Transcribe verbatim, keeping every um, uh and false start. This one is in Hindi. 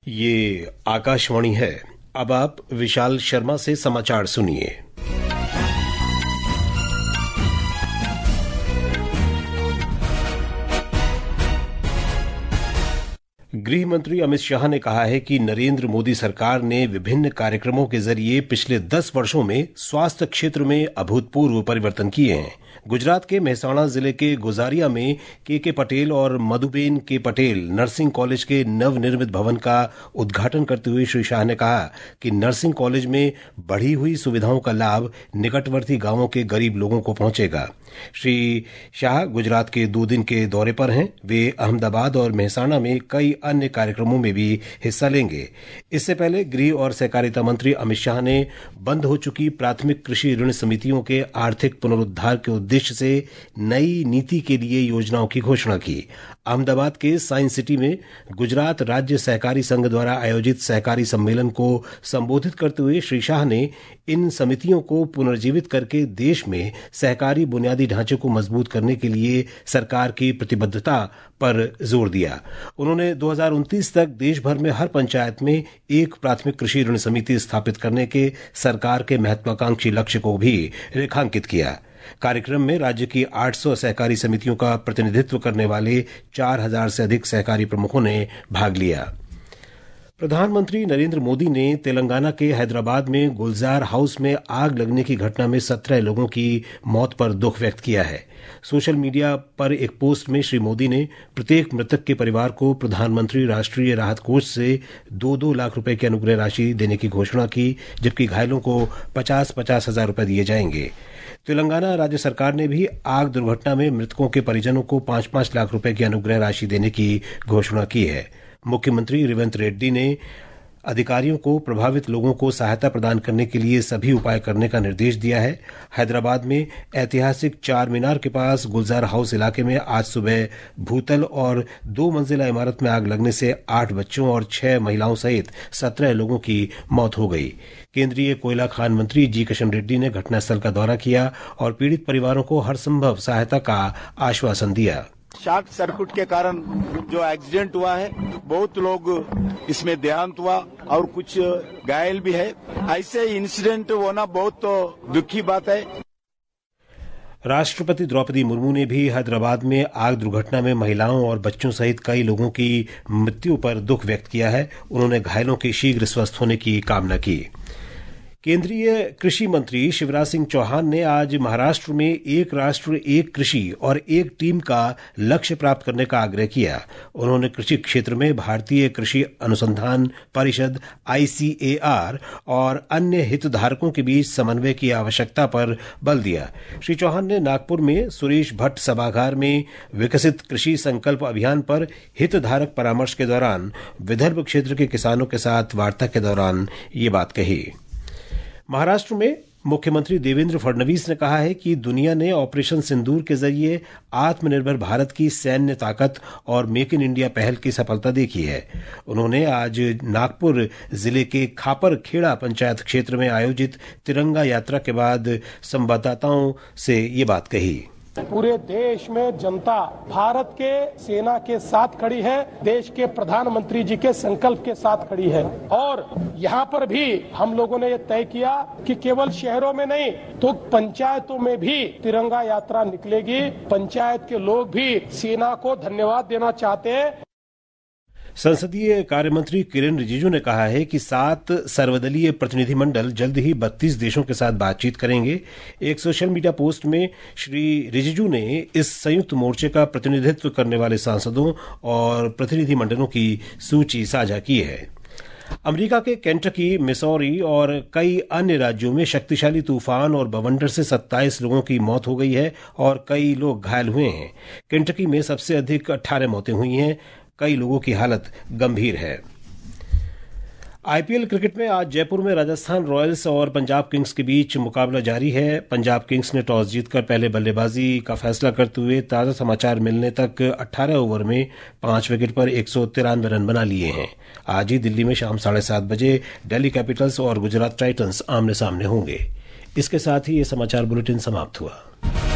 ये आकाशवाणी है। अब आप विशाल शर्मा से समाचार सुनिए। गृह मंत्री अमित शाह ने कहा है कि नरेंद्र मोदी सरकार ने विभिन्न कार्यक्रमों के जरिए पिछले दस वर्षों में स्वास्थ्य क्षेत्र में अभूतपूर्व परिवर्तन किए हैं। गुजरात के मेहसाणा जिले के गुजारिया में के के पटेल और मधुबेन के पटेल नर्सिंग कॉलेज के नवनिर्मित भवन का उद्घाटन करते हुए श्री शाह ने कहा कि नर्सिंग कॉलेज में बढ़ी हुई सुविधाओं का लाभ निकटवर्ती गांवों के गरीब लोगों को पहुंचेगा। श्री शाह गुजरात के दो दिन के दौरे पर हैं। वे अहमदाबाद और मेहसाणा में कई अन्य कार्यक्रमों में भी हिस्सा लेंगे। इससे पहले गृह और सहकारिता मंत्री अमित शाह ने बंद हो चुकी प्राथमिक कृषि ऋण समितियों के आर्थिक पुनरुद्धार के उद्देश्य से नई नीति के लिए योजनाओं की घोषणा की। अहमदाबाद के साइंस सिटी में गुजरात राज्य सहकारी संघ द्वारा आयोजित सहकारी सम्मेलन को संबोधित करते हुए श्री शाह ने इन समितियों को पुनर्जीवित करके देश में सहकारी बुनियादी ढांचे को मजबूत करने के लिए सरकार की प्रतिबद्धता पर जोर दिया। उन्होंने दो हज़ार उनतीस तक देश भर में हर पंचायत में एक प्राथमिक कृषि ऋण समिति स्थापित करने के सरकार के महत्वाकांक्षी लक्ष्य को भी रेखांकित किया। कार्यक्रम में राज्य की आठ सौ सहकारी समितियों का प्रतिनिधित्व करने वाले चार हज़ार से अधिक सहकारी प्रमुखों ने भाग लिया। प्रधानमंत्री नरेंद्र मोदी ने तेलंगाना के हैदराबाद में गुलजार हाउस में आग लगने की घटना में सत्रह लोगों की मौत पर दुख व्यक्त किया है। सोशल मीडिया पर एक पोस्ट में श्री मोदी ने प्रत्येक मृतक के परिवार को प्रधानमंत्री राष्ट्रीय राहत कोष से दो दो लाख रुपए की अनुग्रह राशि देने की घोषणा की, जबकि घायलों को पचास पचास हजार रुपए दिए जाएंगे। तेलंगाना राज्य सरकार ने भी आग दुर्घटना में मृतकों के परिजनों को पांच पांच लाख रुपए की अनुग्रह राशि देने की घोषणा की है। मुख्यमंत्री रेवंत रेड्डी ने अधिकारियों को प्रभावित लोगों को सहायता प्रदान करने के लिए सभी उपाय करने का निर्देश दिया है। हैदराबाद में ऐतिहासिक चार मीनार के पास गुलजार हाउस इलाके में आज सुबह भूतल और दो मंजिला इमारत में आग लगने से आठ बच्चों और छह महिलाओं सहित सत्रह लोगों की मौत हो गई। केंद्रीय कोयला खान मंत्री जी किशन रेड्डी ने घटनास्थल का दौरा किया और पीड़ित परिवारों को हर संभव सहायता का आश्वासन दिया। शॉर्ट सर्किट के कारण जो एक्सीडेंट हुआ है, बहुत लोग इसमें देहांत हुआ और कुछ घायल भी है। ऐसे इंसिडेंट होना बहुत दुखी बात है। राष्ट्रपति द्रौपदी मुर्मू ने भी हैदराबाद में आग दुर्घटना में महिलाओं और बच्चों सहित कई लोगों की मृत्यु पर दुख व्यक्त किया है। उन्होंने घायलों के शीघ्र स्वस्थ होने की कामना की। केंद्रीय कृषि मंत्री शिवराज सिंह चौहान ने आज महाराष्ट्र में एक राष्ट्र एक कृषि और एक टीम का लक्ष्य प्राप्त करने का आग्रह किया। उन्होंने कृषि क्षेत्र में भारतीय कृषि अनुसंधान परिषद आई सी ए आर और अन्य हितधारकों के बीच समन्वय की आवश्यकता पर बल दिया। श्री चौहान ने नागपुर में सुरेश भट्ट सभागार में विकसित कृषि संकल्प अभियान पर हितधारक परामर्श के दौरान विदर्भ क्षेत्र के किसानों के साथ वार्ता के दौरान ये बात कही। महाराष्ट्र में मुख्यमंत्री देवेंद्र फडणवीस ने कहा है कि दुनिया ने ऑपरेशन सिंदूर के जरिए आत्मनिर्भर भारत की सैन्य ताकत और मेक इन इंडिया पहल की सफलता देखी है। उन्होंने आज नागपुर जिले के खापर खेड़ा पंचायत क्षेत्र में आयोजित तिरंगा यात्रा के बाद संवाददाताओं से ये बात कही। पूरे देश में जनता भारत के सेना के साथ खड़ी है, देश के प्रधानमंत्री जी के संकल्प के साथ खड़ी है। और यहाँ पर भी हम लोगों ने ये तय किया कि केवल शहरों में नहीं तो पंचायतों में भी तिरंगा यात्रा निकलेगी। पंचायत के लोग भी सेना को धन्यवाद देना चाहते हैं। संसदीय कार्य मंत्री किरेन रिजिजू ने कहा है कि सात सर्वदलीय प्रतिनिधिमंडल जल्द ही बत्तीस देशों के साथ बातचीत करेंगे। एक सोशल मीडिया पोस्ट में श्री रिजिजू ने इस संयुक्त मोर्चे का प्रतिनिधित्व करने वाले सांसदों और प्रतिनिधिमंडलों की सूची साझा की है। अमेरिका के केंटकी, मिसौरी और कई अन्य राज्यों में शक्तिशाली तूफान और बवंडर से सत्ताईस लोगों की मौत हो गई है और कई लोग घायल हुए हैं। केंटकी में सबसे अधिक अठारह मौतें हुई हैं। कई लोगों की हालत गंभीर है। आई पी एल क्रिकेट में आज जयपुर में राजस्थान रॉयल्स और पंजाब किंग्स के बीच मुकाबला जारी है। पंजाब किंग्स ने टॉस जीतकर पहले बल्लेबाजी का फैसला करते हुए ताजा समाचार मिलने तक अठारह ओवर में पांच विकेट पर एक सौ तिरानवे रन बना लिए हैं। आज ही दिल्ली में शाम साढ़े सात बजे दिल्ली कैपिटल्स और गुजरात टाइटंस आमने सामने होंगे। इसके साथ ही ये समाचार बुलेटिन समाप्त हुआ।